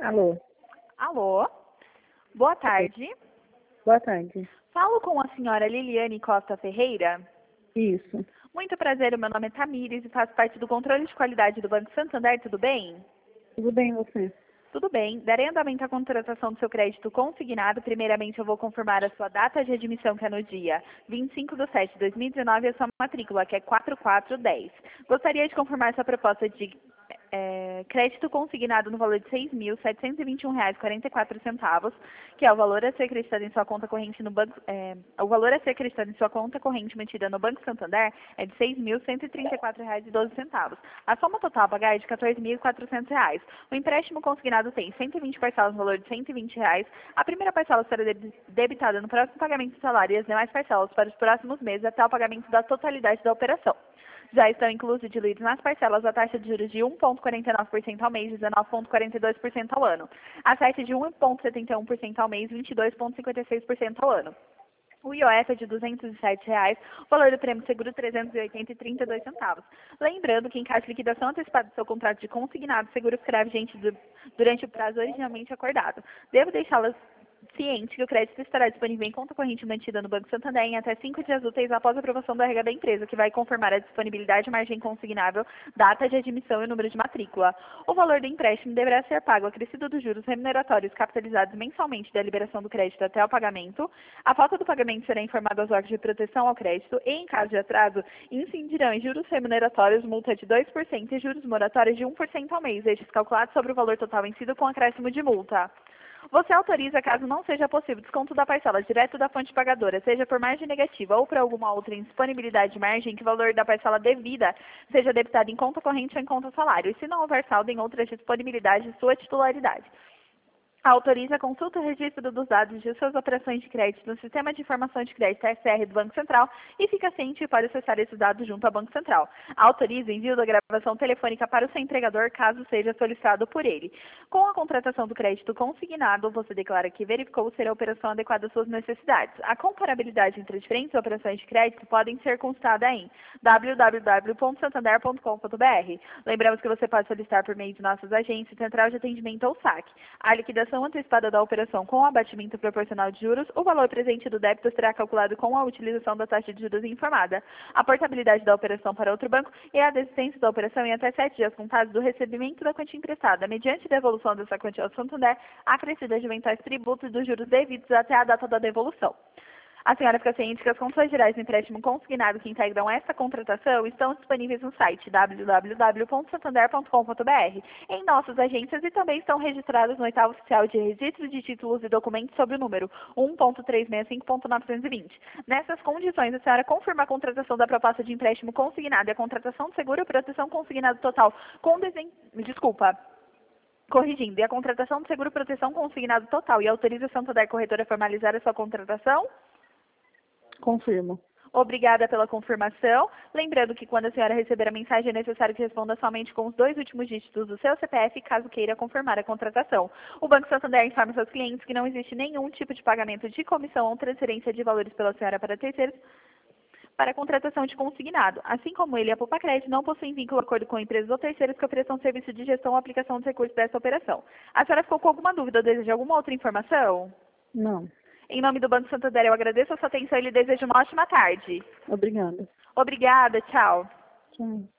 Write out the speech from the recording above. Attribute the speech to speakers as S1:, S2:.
S1: Alô,
S2: Alô, boa tarde.
S1: boa tarde.
S2: Falo com a senhora Liliane Costa Ferreira.
S1: Isso,
S2: Muito prazer, o meu nome é Tamires e faço parte do controle de qualidade do Banco Santander, tudo bem?
S1: tudo bem e você?
S2: Tudo bem. Darei andamento à contratação do seu crédito consignado. Primeiramente, eu vou confirmar a sua data de admissão, que é no dia 25/7/2019, e a sua matrícula, que é 4410. Gostaria de confirmar sua proposta de crédito consignado no valor de R$ 6.721,44, que é o valor a ser acreditado em sua conta corrente no banco, o valor a ser acreditado em sua conta corrente mantida no Banco Santander é de R$ 6.134,12. A soma total a pagar é de R$ 14.400. O empréstimo consignado tem 120 parcelas no valor de R$ 120. A primeira parcela será debitada no próximo pagamento do salário e as demais parcelas para os próximos meses até o pagamento da totalidade da operação. Já estão inclusos e diluídos nas parcelas a taxa de juros de 1,49% ao mês e 19,42% ao ano. A taxa de 1,71% ao mês e 22,56% ao ano. O IOF é de R$ 207, o valor do prêmio seguro R$ 380,32. Lembrando que em caso de liquidação antecipada do seu contrato de consignado, o seguro ficará vigente durante o prazo originalmente acordado. Devo deixá-las ciente que o crédito estará disponível em conta corrente mantida no Banco Santander em até 5 dias úteis após a aprovação da regra da empresa, que vai confirmar a disponibilidade de margem consignável, data de admissão e número de matrícula. O valor do empréstimo deverá ser pago acrescido dos juros remuneratórios capitalizados mensalmente da liberação do crédito até o pagamento. A falta do pagamento será informada aos órgãos de proteção ao crédito e, em caso de atraso, incidirão em juros remuneratórios, multa de 2% e juros moratórios de 1% ao mês, estes calculados sobre o valor total vencido com acréscimo de multa. Você autoriza, caso não seja possível, desconto da parcela direto da fonte pagadora, seja por margem negativa ou por alguma outra indisponibilidade de margem, que o valor da parcela devida seja debitado em conta corrente ou em conta salário, e se não houver saldo em outra disponibilidade de sua titularidade. Autoriza a consulta e registro dos dados de suas operações de crédito no Sistema de Informação de Crédito SR do Banco Central e fica ciente que pode acessar esses dados junto ao Banco Central. Autoriza o envio da gravação telefônica para o seu entregador, caso seja solicitado por ele. Com a contratação do crédito consignado, você declara que verificou ser a operação adequada às suas necessidades. A comparabilidade entre diferentes operações de crédito podem ser consultada em www.santander.com.br. Lembramos que você pode solicitar por meio de nossas agências, central de atendimento ou saque. A liquidação antecipada da operação com o abatimento proporcional de juros, o valor presente do débito será calculado com a utilização da taxa de juros informada. A portabilidade da operação para outro banco e a desistência da operação em até 7 dias contados do recebimento da quantia emprestada, mediante devolução dessa quantia ao Santander, acrescida de eventuais tributos dos juros devidos até a data da devolução. A senhora fica ciente que as condições gerais do empréstimo consignado que integram essa contratação estão disponíveis no site www.santander.com.br, em nossas agências, e também estão registradas no oitavo oficial de registro de títulos e documentos sob o número 1.365.920. Nessas condições, a senhora confirma a contratação da proposta de empréstimo consignado e a contratação de seguro proteção consignado total com Corrigindo, e a contratação de seguro proteção consignado total e autoriza a Santander Corretora a formalizar a sua contratação?
S1: Confirmo.
S2: Obrigada pela confirmação. Lembrando que quando a senhora receber a mensagem, é necessário que responda somente com os 2 últimos dígitos do seu CPF, caso queira confirmar a contratação. O Banco Santander informa seus clientes que não existe nenhum tipo de pagamento de comissão ou transferência de valores pela senhora para terceiros para a contratação de consignado. Assim como ele e a Poupa Crédito não possuem vínculo ou acordo com empresas ou terceiros que ofereçam serviço de gestão ou aplicação dos recursos dessa operação. A senhora ficou com alguma dúvida ou deseja alguma outra informação?
S1: Não.
S2: Em nome do Banco Santander, eu agradeço a sua atenção e lhe desejo uma ótima tarde.
S1: Obrigada.
S2: Obrigada, tchau.
S1: Tchau.